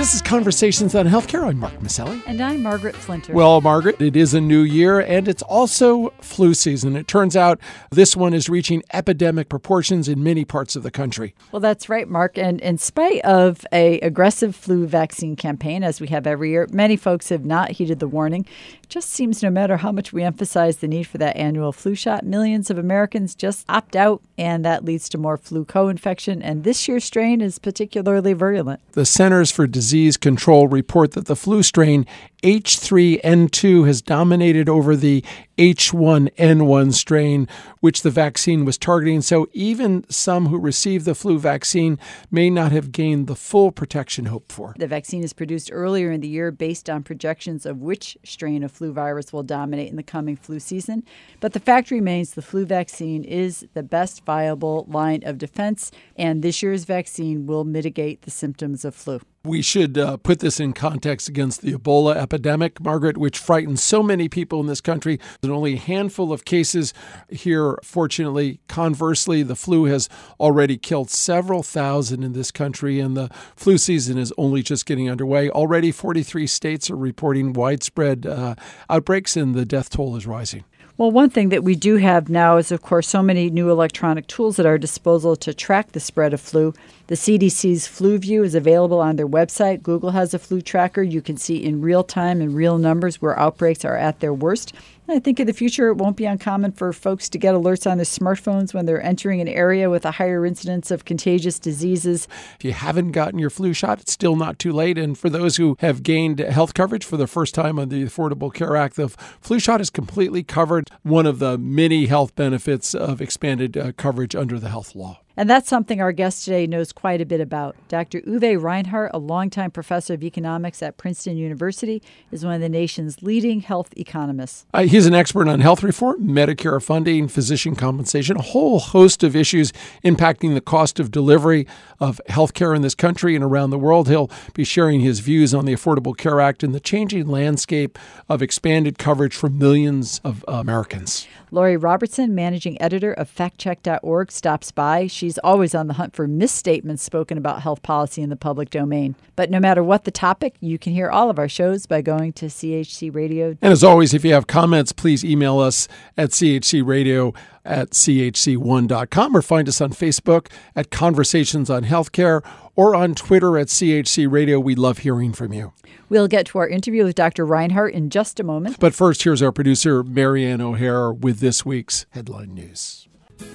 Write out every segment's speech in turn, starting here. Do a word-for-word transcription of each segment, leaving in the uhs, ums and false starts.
This is Conversations on Healthcare. I'm Mark Maselli. And I'm Margaret Flinter. Well, Margaret, it is a new year, and it's also flu season. It turns out this one is reaching epidemic proportions in many parts of the country. Well, that's right, Mark. And in spite of a aggressive flu vaccine campaign, as we have every year, many folks have not heeded the warning. It just seems no matter how much we emphasize the need for that annual flu shot, millions of Americans just opt out, and that leads to more flu co-infection. And this year's strain is particularly virulent. The Centers for Disease Control report that the flu strain H three N two has dominated over the H one N one strain, which the vaccine was targeting. So even some who received the flu vaccine may not have gained the full protection hoped for. The vaccine is produced earlier in the year based on projections of which strain of flu virus will dominate in the coming flu season. But the fact remains the flu vaccine is the best viable line of defense, and this year's vaccine will mitigate the symptoms of flu. We should uh, put this in context against the Ebola epidemic, Margaret, which frightened so many people in this country. There's only a handful of cases here, fortunately. Conversely, the flu has already killed several thousand in this country, and the flu season is only just getting underway. Already, forty-three states are reporting widespread uh, outbreaks, and the death toll is rising. Well, one thing that we do have now is, of course, so many new electronic tools at our disposal to track the spread of flu. The C D C's FluView is available on their website. Google has a flu tracker. You can see in real time and real numbers where outbreaks are at their worst. I think in the future, it won't be uncommon for folks to get alerts on their smartphones when they're entering an area with a higher incidence of contagious diseases. If you haven't gotten your flu shot, it's still not too late. And for those who have gained health coverage for the first time under the Affordable Care Act, the flu shot is completely covered, one of the many health benefits of expanded uh, coverage under the health law. And that's something our guest today knows quite a bit about. Doctor Uwe Reinhardt, a longtime professor of economics at Princeton University, is one of the nation's leading health economists. Uh, he's an expert on health reform, Medicare funding, physician compensation, a whole host of issues impacting the cost of delivery of health care in this country and around the world. He'll be sharing his views on the Affordable Care Act and the changing landscape of expanded coverage for millions of uh, Americans. Lori Robertson, managing editor of fact check dot org, stops by. She's always on the hunt for misstatements spoken about health policy in the public domain. But no matter what the topic, you can hear all of our shows by going to C H C Radio. And as always, if you have comments, please email us at C H C Radio at C H C one dot com or find us on Facebook at Conversations on Healthcare or on Twitter at C H C Radio. We love hearing from you. We'll get to our interview with Doctor Reinhardt in just a moment. But first, here's our producer, Marianne O'Hare, with this week's headline news.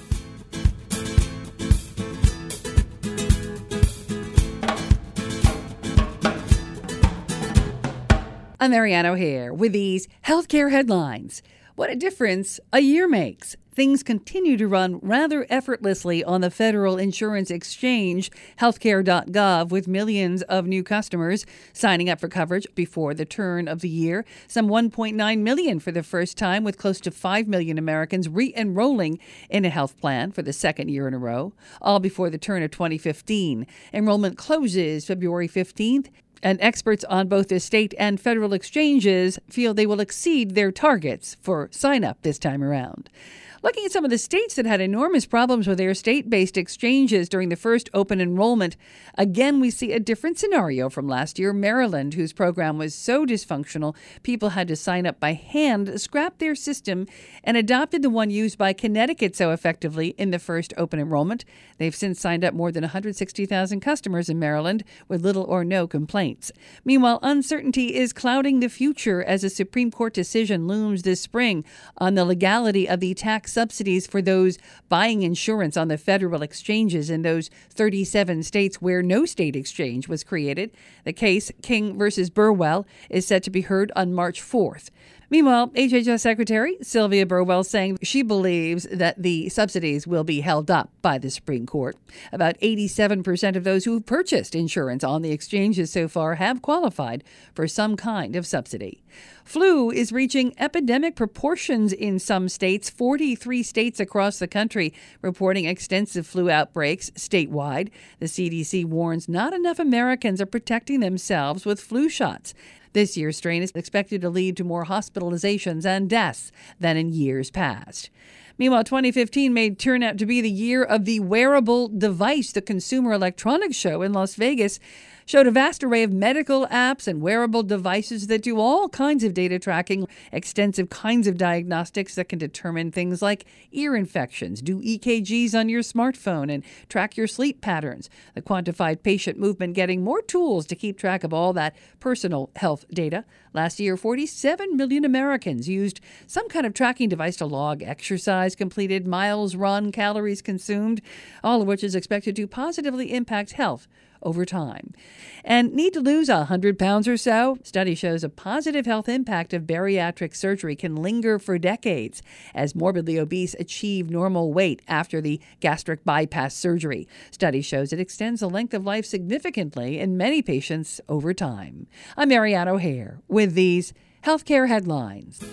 I'm Marianne O'Hare with these healthcare headlines. What a difference a year makes. Things continue to run rather effortlessly on the federal insurance exchange, healthcare dot gov, with millions of new customers signing up for coverage before the turn of the year. Some one point nine million for the first time, with close to five million Americans re-enrolling in a health plan for the second year in a row, all before the turn of twenty fifteen. Enrollment closes February fifteenth. And experts on both the state and federal exchanges feel they will exceed their targets for sign-up this time around. Looking at some of the states that had enormous problems with their state-based exchanges during the first open enrollment, again, we see a different scenario from last year. Maryland, whose program was so dysfunctional, people had to sign up by hand, scrapped their system, and adopted the one used by Connecticut so effectively in the first open enrollment. They've since signed up more than one hundred sixty thousand customers in Maryland with little or no complaints. Meanwhile, uncertainty is clouding the future as a Supreme Court decision looms this spring on the legality of the tax subsidies for those buying insurance on the federal exchanges in those thirty-seven states where no state exchange was created. The case, King versus Burwell, is set to be heard on March fourth. Meanwhile, H H S Secretary Sylvia Burwell saying she believes that the subsidies will be held up by the Supreme Court. About eighty-seven percent of those who've purchased insurance on the exchanges so far have qualified for some kind of subsidy. Flu is reaching epidemic proportions in some states. forty-three states across the country reporting extensive flu outbreaks statewide. The C D C warns not enough Americans are protecting themselves with flu shots. This year's strain is expected to lead to more hospitalizations and deaths than in years past. Meanwhile, twenty fifteen may turn out to be the year of the wearable device. The Consumer Electronics Show in Las Vegas showed a vast array of medical apps and wearable devices that do all kinds of data tracking, extensive kinds of diagnostics that can determine things like ear infections, do E K Gs on your smartphone, and track your sleep patterns. The quantified patient movement getting more tools to keep track of all that personal health data. Last year, forty-seven million Americans used some kind of tracking device to log exercise completed, miles run, calories consumed, all of which is expected to positively impact health over time. And need to lose one hundred pounds or so? Study shows a positive health impact of bariatric surgery can linger for decades as morbidly obese achieve normal weight after the gastric bypass surgery. Study shows it extends the length of life significantly in many patients over time. I'm Marianne O'Hare with these healthcare headlines.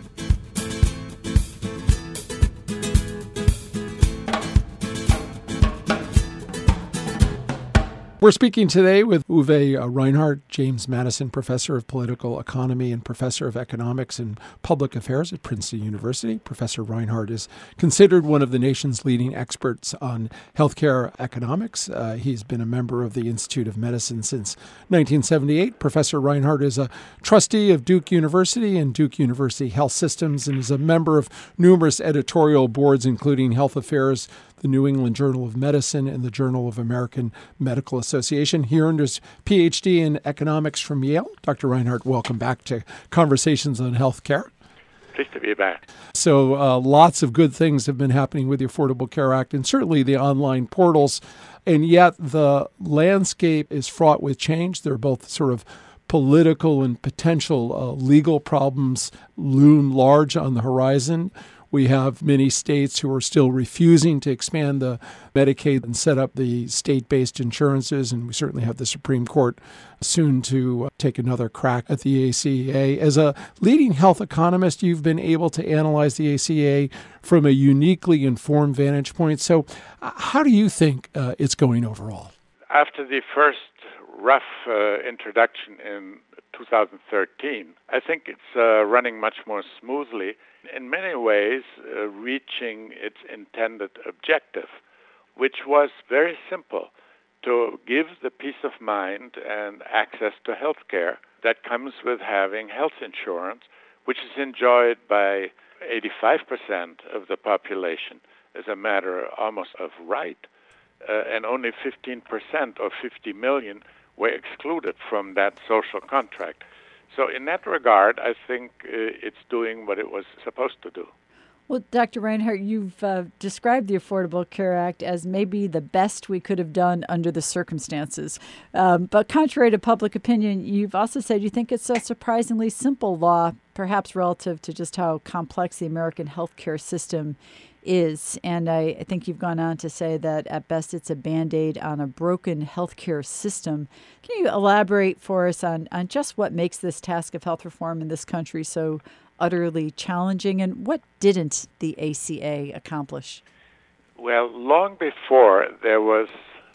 We're speaking today with Uwe Reinhardt, James Madison Professor of Political Economy and Professor of Economics and Public Affairs at Princeton University. Professor Reinhardt is considered one of the nation's leading experts on healthcare economics. Uh, he's been a member of the Institute of Medicine since nineteen seventy-eight. Professor Reinhardt is a trustee of Duke University and Duke University Health Systems and is a member of numerous editorial boards, including Health Affairs, the New England Journal of Medicine, and the Journal of American Medical Association. He earned his P H D in economics from Yale. Doctor Reinhardt, welcome back to Conversations on Healthcare. Pleased to be back. So uh, lots of good things have been happening with the Affordable Care Act and certainly the online portals. And yet the landscape is fraught with change. There are both sort of political and potential uh, legal problems loom large on the horizon. We have many states who are still refusing to expand the Medicaid and set up the state-based insurances, and we certainly have the Supreme Court soon to take another crack at the A C A. As a leading health economist, you've been able to analyze the A C A from a uniquely informed vantage point. So uh, how do you think uh, it's going overall? After the first rough uh, introduction in two thousand thirteen, I think it's uh, running much more smoothly, in many ways uh, reaching its intended objective, which was very simple, to give the peace of mind and access to health care that comes with having health insurance, which is enjoyed by eighty-five percent of the population as a matter almost of right, uh, and only fifteen percent or fifty million were excluded from that social contract. So in that regard, I think uh, it's doing what it was supposed to do. Well, Doctor Reinhardt, you've uh, described the Affordable Care Act as maybe the best we could have done under the circumstances. Um, but contrary to public opinion, you've also said you think it's a surprisingly simple law, perhaps relative to just how complex the American healthcare system is. And I, I think you've gone on to say that at best it's a Band-Aid on a broken healthcare system. Can you elaborate for us on, on just what makes this task of health reform in this country so utterly challenging, and what didn't the A C A accomplish? Well, long before there was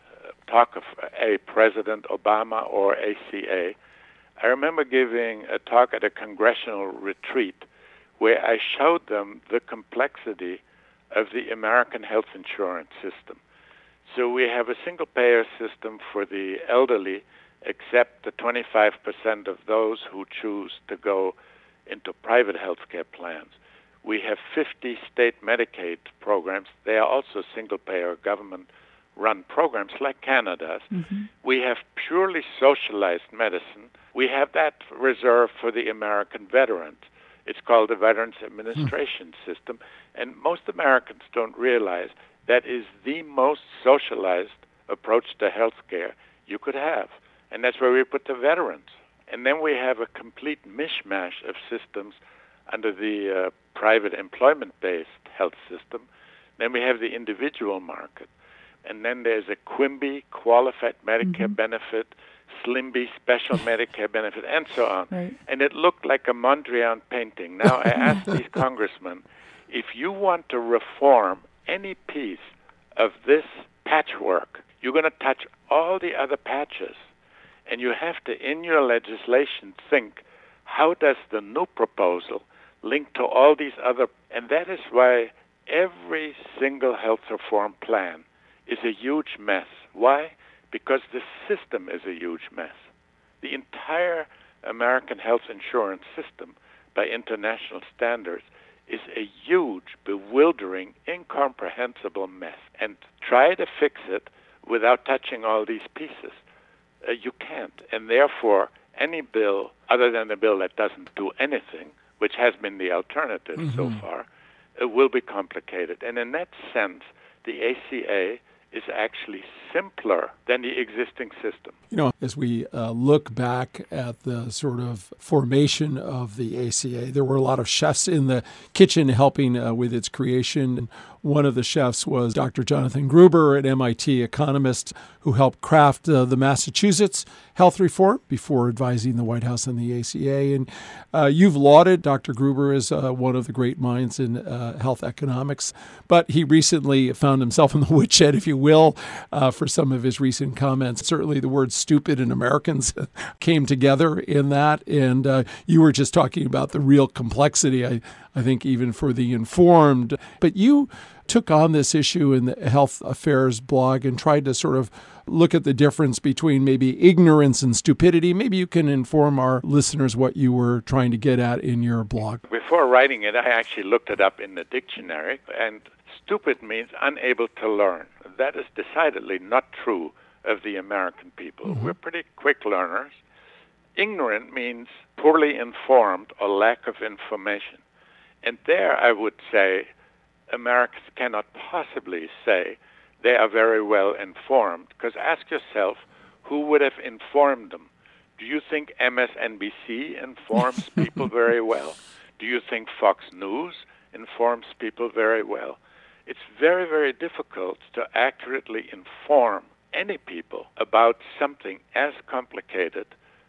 talk of a President Obama or A C A, I remember giving a talk at a congressional retreat where I showed them the complexity of the American health insurance system. So we have a single-payer system for the elderly, except the twenty-five percent of those who choose to go into private health care plans. We have fifty state Medicaid programs. They are also single-payer government-run programs like Canada's. Mm-hmm. We have purely socialized medicine. We have that reserved for the American veterans. It's called the Veterans Administration mm. System, and most Americans don't realize that is the most socialized approach to health care you could have, and that's where we put the veterans. And then we have a complete mishmash of systems under the uh, private employment-based health system. Then we have the individual market. And then there's a QIMBY, Qualified Medicare mm-hmm. Benefit, SLIMBY, Special Medicare Benefit, and so on. Right. And it looked like a Mondrian painting. Now, I asked these congressmen, if you want to reform any piece of this patchwork, you're going to touch all the other patches. And you have to, in your legislation, think, how does the new proposal link to all these other... And that is why every single health reform plan is a huge mess. Why? Because the system is a huge mess. The entire American health insurance system, by international standards, is a huge, bewildering, incomprehensible mess. And try to fix it without touching all these pieces. Uh, you can't. And therefore, any bill, other than a bill that doesn't do anything, which has been the alternative mm-hmm. so far, uh, will be complicated. And in that sense, the A C A is actually simpler than the existing system. You know, as we uh, look back at the sort of formation of the A C A, there were a lot of chefs in the kitchen helping uh, with its creation. One of the chefs was Doctor Jonathan Gruber, an M I T economist who helped craft uh, the Massachusetts health reform before advising the White House on the A C A. And uh, you've lauded Doctor Gruber as uh, one of the great minds in uh, health economics, but he recently found himself in the woodshed, if you will, uh, for some of his recent comments. Certainly the words stupid and Americans came together in that. And uh, you were just talking about the real complexity, I, I think, even for the informed. But you took on this issue in the Health Affairs blog and tried to sort of look at the difference between maybe ignorance and stupidity. Maybe you can inform our listeners what you were trying to get at in your blog. Before writing it, I actually looked it up in the dictionary, and stupid means unable to learn. That is decidedly not true of the American people. Mm-hmm. We're pretty quick learners. Ignorant means poorly informed or lack of information. And there I would say Americans cannot possibly say they are very well informed, because ask yourself, who would have informed them? Do you think M S N B C informs people very well? Do you think Fox News informs people very well? It's very, very difficult to accurately inform any people about something as complicated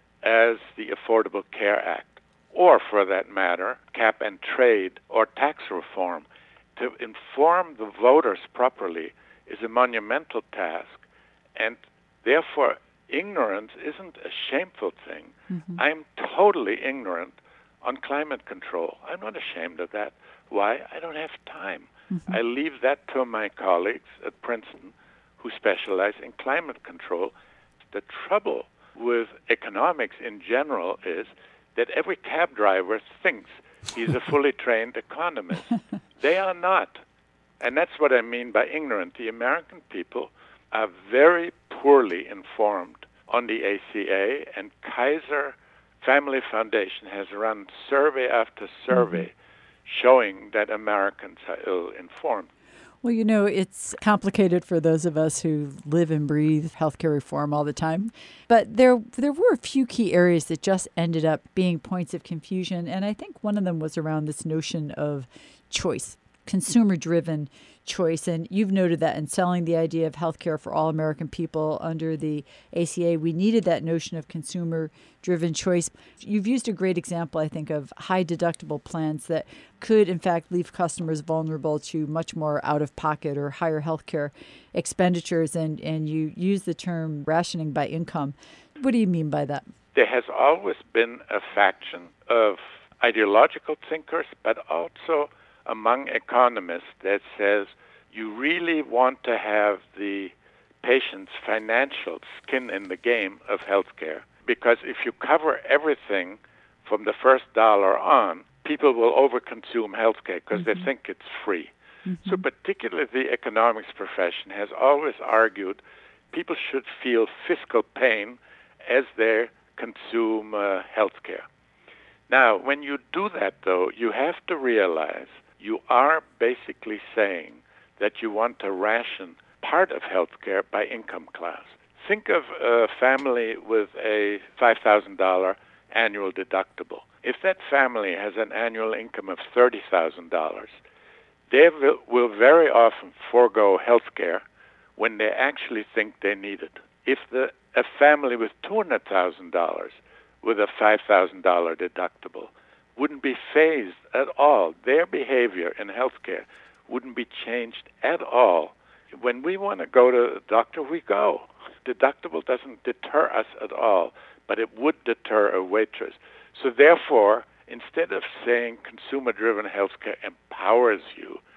as the Affordable Care Act, or for that matter, cap and trade or tax reform. To inform the voters properly is a monumental task, and therefore ignorance isn't a shameful thing. Mm-hmm. I'm totally ignorant on climate control. I'm not ashamed of that. Why? I don't have time. Mm-hmm. I leave that to my colleagues at Princeton who specialize in climate control. The trouble with economics in general is that every cab driver thinks he's a fully trained economist. They are not. And that's what I mean by ignorant. The American people are very poorly informed on the A C A, and Kaiser Family Foundation has run survey after survey mm-hmm. showing that Americans are ill-informed. Well, you know, it's complicated for those of us who live and breathe healthcare reform all the time. But there there were a few key areas that just ended up being points of confusion. And I think one of them was around this notion of choice, consumer-driven choice. And you've noted that in selling the idea of healthcare for all American people under the A C A, we needed that notion of consumer-driven choice. You've used a great example, I think, of high deductible plans that could, in fact, leave customers vulnerable to much more out-of-pocket or higher healthcare expenditures. And, and you use the term rationing by income. What do you mean by that? There has always been a faction of ideological thinkers, but also among economists that says you really want to have the patient's financial skin in the game of healthcare, because if you cover everything from the first dollar on, people will overconsume healthcare because mm-hmm. they think it's free. Mm-hmm. So particularly the economics profession has always argued people should feel fiscal pain as they consume uh, healthcare. Now, when you do that, though, you have to realize you are basically saying that you want to ration part of healthcare by income class. Think of a family with a five thousand dollars annual deductible. If that family has an annual income of thirty thousand dollars, they will, will very often forego healthcare when they actually think they need it. If the, a family with two hundred thousand dollars with a five thousand dollars deductible wouldn't be phased at all, their behavior in healthcare wouldn't be changed at all. When we want to go to the doctor, we go. Deductible doesn't deter us at all, but it would deter a waitress. So therefore, instead of saying consumer-driven healthcare empowers you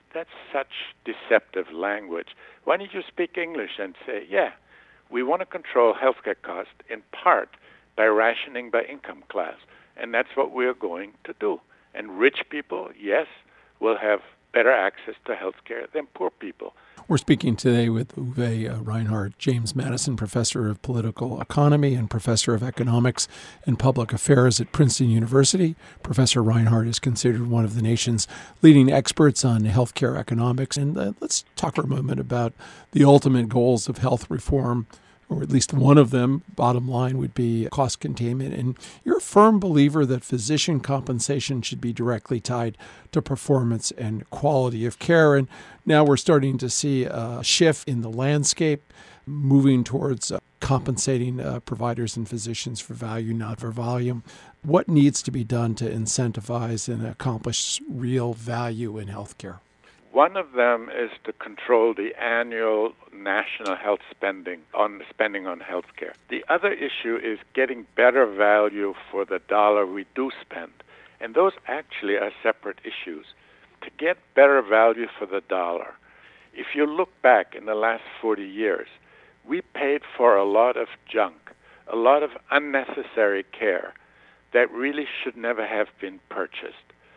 that's such deceptive language. Why don't you speak English and say, yeah, we want to control healthcare costs in part by rationing by income class, and that's what we're going to do. And rich people, yes, will have better access to healthcare than poor people. We're speaking today with Uwe uh, Reinhardt, James Madison Professor of Political Economy and Professor of Economics and Public Affairs at Princeton University. Professor Reinhardt is considered one of the nation's leading experts on healthcare economics. And uh, let's talk for a moment about the ultimate goals of health reform, or at least one of them. Bottom line would be cost containment. And you're a firm believer that physician compensation should be directly tied to performance and quality of care. And now we're starting to see a shift in the landscape, moving towards uh, compensating uh, providers and physicians for value, not for volume. What needs to be done to incentivize and accomplish real value in healthcare? One of them is to control the annual national health spending on spending on healthcare. The other issue is getting better value for the dollar we do spend. And those actually are separate issues. To get better value for the dollar, if you look back in the last forty years, we paid for a lot of junk, a lot of unnecessary care that really should never have been purchased.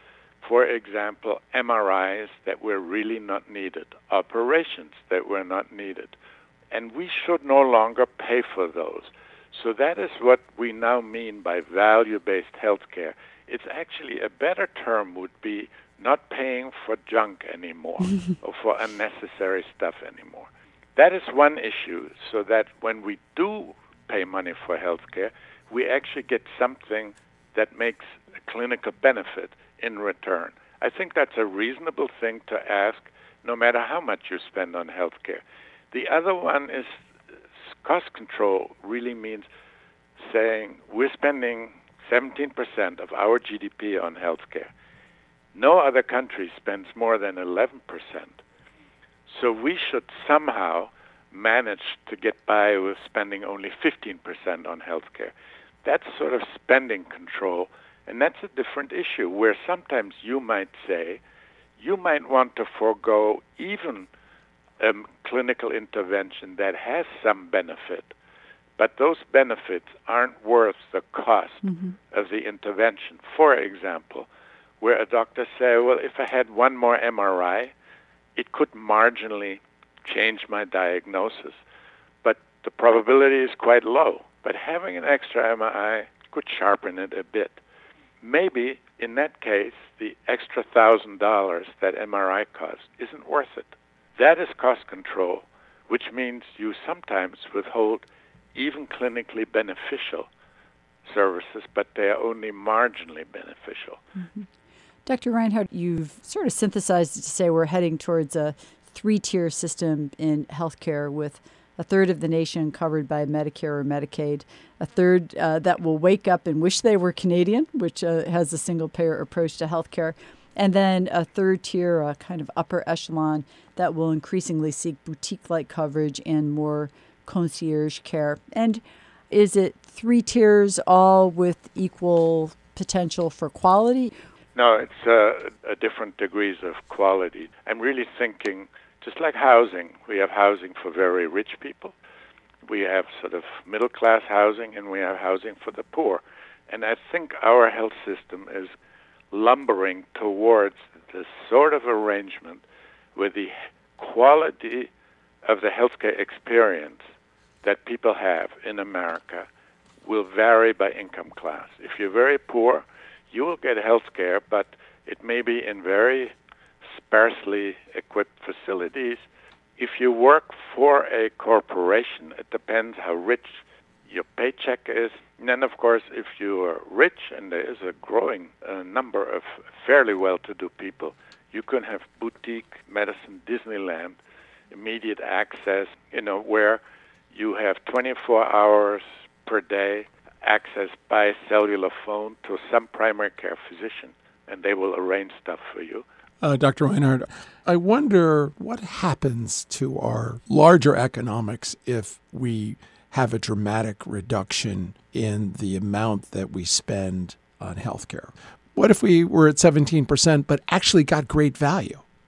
For example, M R Is that were really not needed, operations that were not needed. And we should no longer pay for those. So that is what we now mean by value-based healthcare. It's actually a better term would be not paying for junk anymore or for unnecessary stuff anymore. That is one issue, so that when we do pay money for healthcare, we actually get something that makes a clinical benefit in return. I think that's a reasonable thing to ask, no matter how much you spend on healthcare. The other one is cost control really means saying we're spending seventeen percent of our G D P on healthcare. No other country spends more than eleven percent. So we should somehow manage to get by with spending only fifteen percent on healthcare. That's sort of spending control. And that's a different issue, where sometimes you might say, you might want to forego even a um, clinical intervention that has some benefit, but those benefits aren't worth the cost mm-hmm. of the intervention. For example, where a doctor say, well, if I had one more M R I, it could marginally change my diagnosis, but the probability is quite low. But having an extra M R I could sharpen it a bit. Maybe, in that case, the extra one thousand dollars that M R I costs isn't worth it. That is cost control, which means you sometimes withhold even clinically beneficial services, but they are only marginally beneficial. Mm-hmm. Doctor Reinhardt, you've sort of synthesized it to say we're heading towards a three-tier system in healthcare with a third of the nation covered by Medicare or Medicaid, a third uh, that will wake up and wish they were Canadian, which uh, has a single-payer approach to healthcare, and then a third tier, a kind of upper echelon, that will increasingly seek boutique-like coverage and more concierge care. And is it three tiers all with equal potential for quality? No, it's uh, uh, different degrees of quality. I'm really thinking, just like housing, we have housing for very rich people, we have sort of middle-class housing, and we have housing for the poor. And I think our health system is lumbering towards this sort of arrangement where the quality of the healthcare experience that people have in America will vary by income class. If you're very poor, you will get health care, but it may be in very sparsely equipped facilities. If you work for a corporation, it depends how rich your paycheck is. And then, of course, if you are rich, and there is a growing uh, number of fairly well-to-do people, you can have boutique medicine, Disneyland, immediate access, you know, where you have twenty-four hours per day access by cellular phone to some primary care physician, and they will arrange stuff for you. Uh, Doctor Reinhardt, I wonder what happens to our larger economics if we have a dramatic reduction in the amount that we spend on healthcare. What if we were at seventeen percent but actually got great value?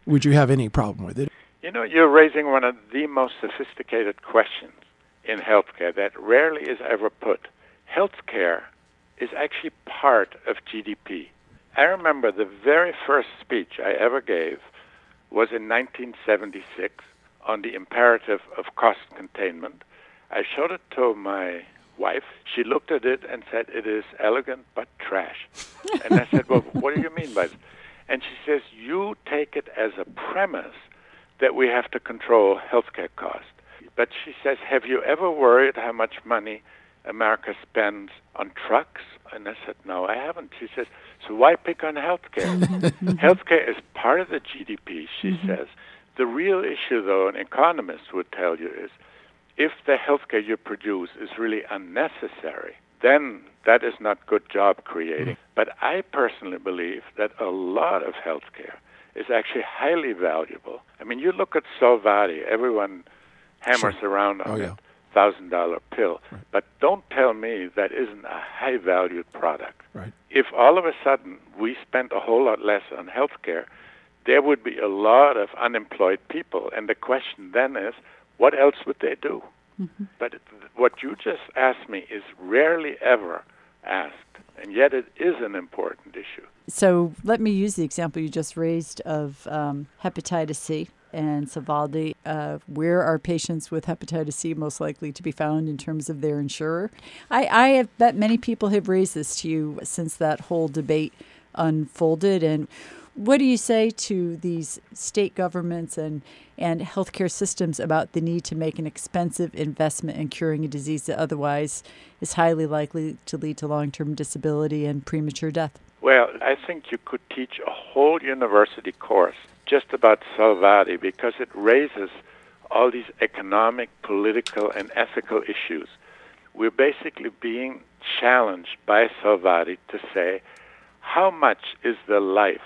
would you have any problem with it? You know, you're raising one of the most sophisticated questions in healthcare that rarely is ever put. Healthcare is actually part of G D P. I remember the very first speech I ever gave was in nineteen seventy-six on the imperative of cost containment. I showed it to my wife. She looked at it and said, "It is elegant but trash." And I said, "Well, what do you mean by this?" And she says, "You take it as a premise that we have to control healthcare costs." But she says, "Have you ever worried how much money America spends on trucks?" And I said, "No, I haven't." She says, "So why pick on healthcare?" Healthcare is part of the G D P, she mm-hmm. says. The real issue, though, an economist would tell you is, if the healthcare you produce is really unnecessary, then that is not good job creating. Mm-hmm. But I personally believe that a lot of healthcare is actually highly valuable. I mean, you look at Solvati, everyone hammers sure. around on oh, yeah. it. thousand dollar pill. Right. But don't tell me that isn't a high-valued product. Right. If all of a sudden we spent a whole lot less on healthcare, there would be a lot of unemployed people. And the question then is, what else would they do? Mm-hmm. But it, what you just asked me is rarely ever asked, and yet it is an important issue. So let me use the example you just raised of um, hepatitis C. And Sovaldi, uh, where are patients with hepatitis C most likely to be found in terms of their insurer? I, I have bet many people have raised this to you since that whole debate unfolded. And what do you say to these state governments and, and healthcare systems about the need to make an expensive investment in curing a disease that otherwise is highly likely to lead to long-term disability and premature death? Well, I think you could teach a whole university course just about Sovaldi because it raises all these economic, political, and ethical issues. We're basically being challenged by Sovaldi to say, how much is the life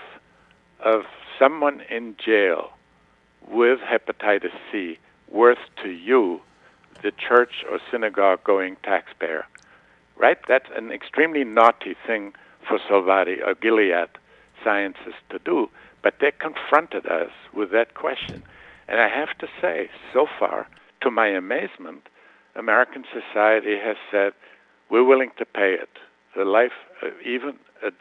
of someone in jail with hepatitis C worth to you, the church or synagogue-going taxpayer? Right? That's an extremely naughty thing for Sovaldi or Gilead Sciences to do. But they confronted us with that question. And I have to say, so far, to my amazement, American society has said, we're willing to pay it. The life, uh, even uh,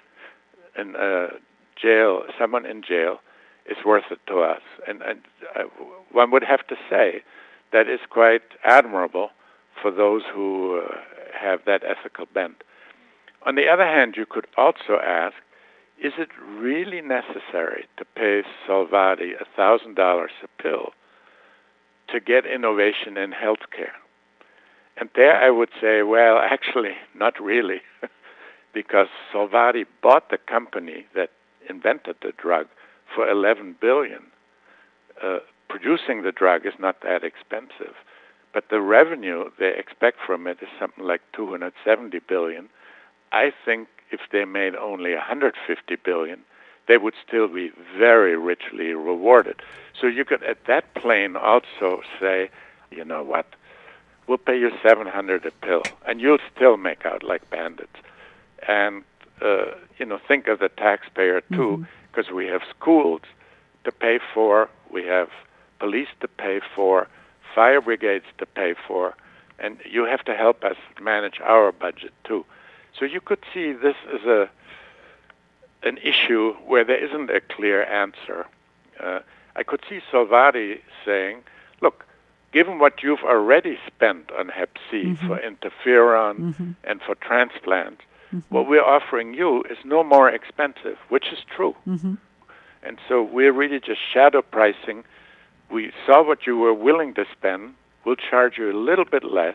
in uh, jail, someone in jail, is worth it to us. And, and uh, one would have to say that is quite admirable for those who uh, have that ethical bent. On the other hand, you could also ask, is it really necessary to pay Sovaldi one thousand dollars a pill to get innovation in healthcare? And there I would say, well, actually, not really, because Sovaldi bought the company that invented the drug for eleven billion dollars. Uh, producing the drug is not that expensive, but the revenue they expect from it is something like two hundred seventy billion dollars. I think if they made only one hundred fifty billion dollars, they would still be very richly rewarded. So you could, at that plane, also say, you know what, we'll pay you seven hundred dollars a pill, and you'll still make out like bandits. And, uh, you know, think of the taxpayer, too, because mm-hmm. we have schools to pay for, we have police to pay for, fire brigades to pay for, and you have to help us manage our budget, too. So you could see this as a an issue where there isn't a clear answer. Uh, I could see Sovaldi saying, look, given what you've already spent on hep C mm-hmm. for interferon mm-hmm. and for transplants, mm-hmm. what we're offering you is no more expensive, which is true. Mm-hmm. And so we're really just shadow pricing. We saw what you were willing to spend. We'll charge you a little bit less.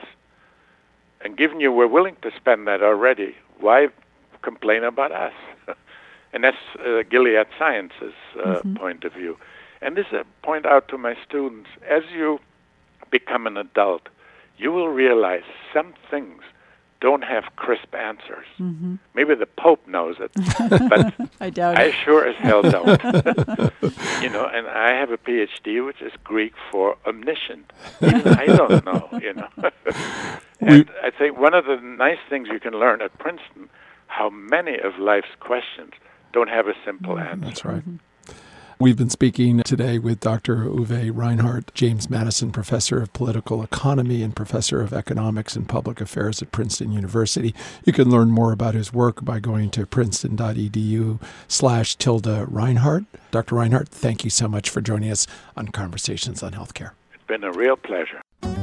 And given you were willing to spend that already, why complain about us? And that's uh, Gilead Sciences' uh, mm-hmm. point of view. And this I point out to my students, as you become an adult, you will realize some things don't have crisp answers. Mm-hmm. Maybe the Pope knows it, but I doubt I it. sure as hell don't. You know, and I have a P H D, which is Greek for omniscient. Even I don't know, you know. And I think one of the nice things you can learn at Princeton, how many of life's questions don't have a simple answer. That's right. We've been speaking today with Doctor Uwe Reinhardt, James Madison Professor of Political Economy and Professor of Economics and Public Affairs at Princeton University. You can learn more about his work by going to princeton.edu slash tilde Reinhardt. Doctor Reinhardt, thank you so much for joining us on Conversations on Healthcare. It's been a real pleasure.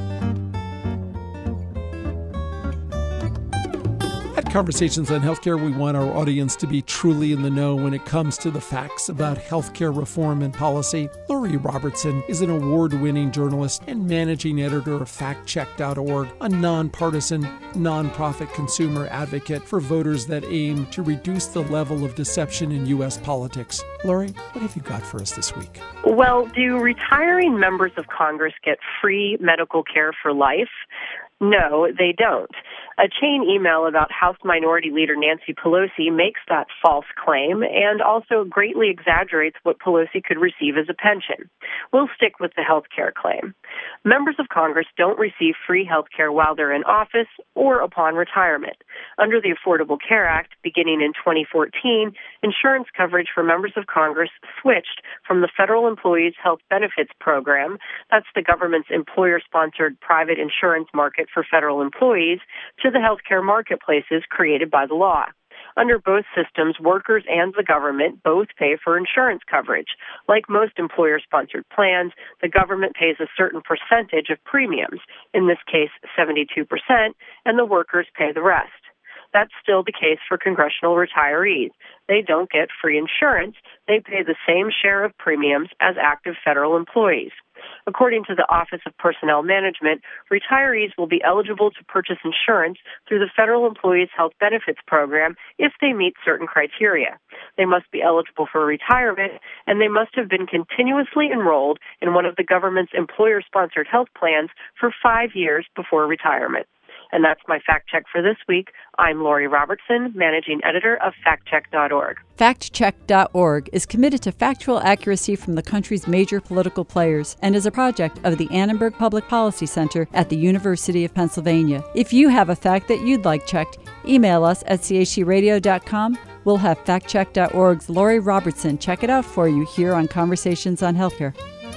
At Conversations on Healthcare, we want our audience to be truly in the know when it comes to the facts about healthcare reform and policy. Lori Robertson is an award-winning journalist and managing editor of fact check dot org, a nonpartisan, nonprofit consumer advocate for voters that aim to reduce the level of deception in U S politics. Lori, what have you got for us this week? Well, do retiring members of Congress get free medical care for life? No, they don't. A chain email about House Minority Leader Nancy Pelosi makes that false claim and also greatly exaggerates what Pelosi could receive as a pension. We'll stick with the health care claim. Members of Congress don't receive free health care while they're in office or upon retirement. Under the Affordable Care Act, beginning in twenty fourteen, insurance coverage for members of Congress switched from the Federal Employees Health Benefits Program, that's the government's employer-sponsored private insurance market for federal employees, to the healthcare marketplaces created by the law. Under both systems, workers and the government both pay for insurance coverage. Like most employer-sponsored plans, the government pays a certain percentage of premiums, in this case seventy-two percent, and the workers pay the rest. That's still the case for congressional retirees. They don't get free insurance. They pay the same share of premiums as active federal employees. According to the Office of Personnel Management, retirees will be eligible to purchase insurance through the Federal Employees Health Benefits Program if they meet certain criteria. They must be eligible for retirement, and they must have been continuously enrolled in one of the government's employer-sponsored health plans for five years before retirement. And that's my fact check for this week. I'm Lori Robertson, managing editor of fact check dot org. fact check dot org is committed to factual accuracy from the country's major political players and is a project of the Annenberg Public Policy Center at the University of Pennsylvania. If you have a fact that you'd like checked, email us at c h c radio dot com. We'll have fact check dot org's Lori Robertson check it out for you here on Conversations on Healthcare.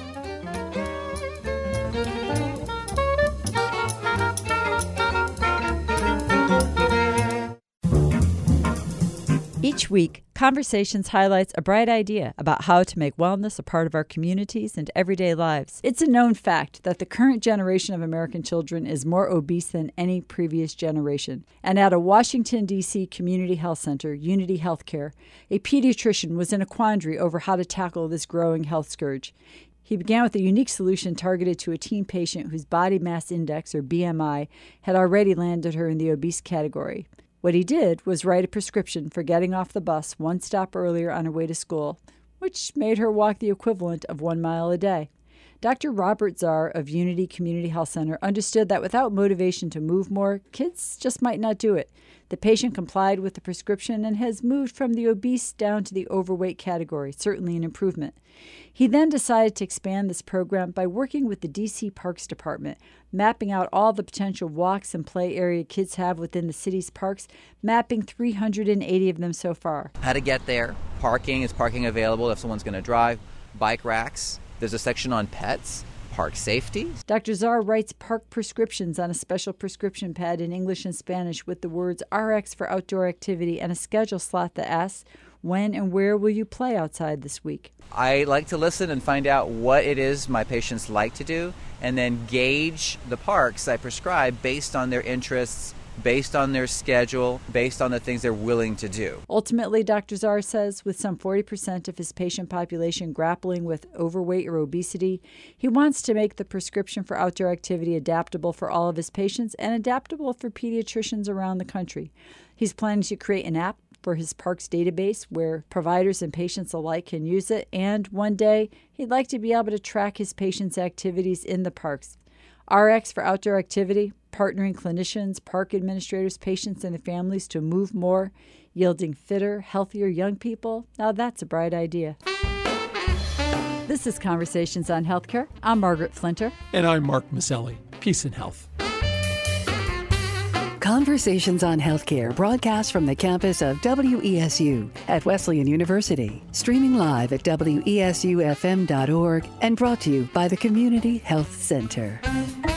Each week, Conversations highlights a bright idea about how to make wellness a part of our communities and everyday lives. It's a known fact that the current generation of American children is more obese than any previous generation. And at a Washington, D C community health center, Unity Healthcare, a pediatrician was in a quandary over how to tackle this growing health scourge. He began with a unique solution targeted to a teen patient whose body mass index, or B M I, had already landed her in the obese category. What he did was write a prescription for getting off the bus one stop earlier on her way to school, which made her walk the equivalent of one mile a day. Doctor Robert Czar of Unity Community Health Center understood that without motivation to move more, kids just might not do it. The patient complied with the prescription and has moved from the obese down to the overweight category, certainly an improvement. He then decided to expand this program by working with the D C Parks Department, mapping out all the potential walks and play area kids have within the city's parks, mapping three hundred eighty of them so far. How to get there, parking, is parking available if someone's going to drive, bike racks, there's a section on pets, park safety. Doctor Czar writes park prescriptions on a special prescription pad in English and Spanish with the words R X for outdoor activity and a schedule slot that asks, when and where will you play outside this week? I like to listen and find out what it is my patients like to do and then gauge the parks I prescribe based on their interests, based on their schedule, based on the things they're willing to do. Ultimately, Doctor Czar says, with some forty percent of his patient population grappling with overweight or obesity, he wants to make the prescription for outdoor activity adaptable for all of his patients and adaptable for pediatricians around the country. He's planning to create an app for his parks database where providers and patients alike can use it, and one day he'd like to be able to track his patients' activities in the parks. R X for outdoor activity, partnering clinicians, park administrators, patients, and their families to move more, yielding fitter, healthier young people. Now that's a bright idea. This is Conversations on Healthcare. I'm Margaret Flinter. And I'm Mark Maselli. Peace and health. Conversations on Healthcare broadcast from the campus of W E S U at Wesleyan University. Streaming live at W E S U F M dot org and brought to you by the Community Health Center.